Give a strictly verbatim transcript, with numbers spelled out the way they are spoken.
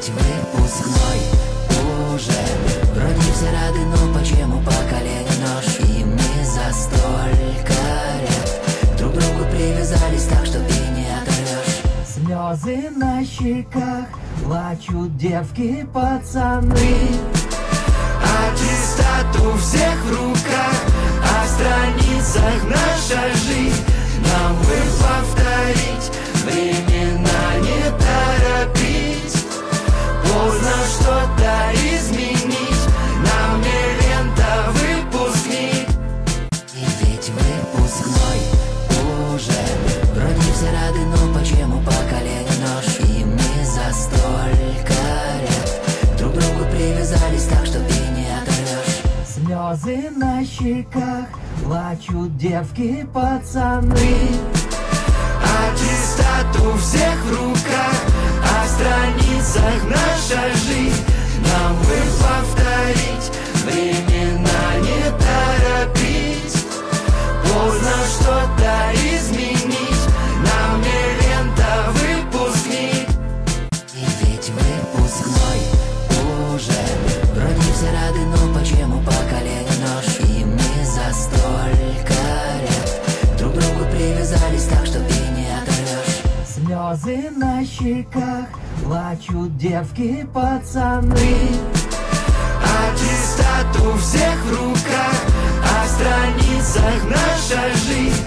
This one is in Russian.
ведь выпускной уже. Вроде все рады, но почему поколение нож? И мы за столько лет друг к другу привязались так, что ты не оторвешь. Слезы на щеках, плачут девки, пацаны. Аттестат у всех в руках, а в страницах наша жизнь. Нам бы повторить, времена не торопить. Поздно что-то изменить, нам не лента выпускник. И ведь выпускной уже. Вроде все рады, но почему поколение нож? И мы за столько лет друг к другу привязались так, что ты не оторвешь. Слезы на щеках, плачут девки, пацаны. Аттестат у всех в руках, а в страницах наша жизнь. Нам бы повторить, времена не торопить. Поздно что-то изменить, нам не лента выпускник. И ведь выпускной уже. Вроде все рады, но почему поколение нож? И мы за столько лет друг к другу привязались так, что ты не оторвешь. Слезы на щеках, плачут девки, пацаны. Аттестат у всех в руках, а в страницах наша жизнь.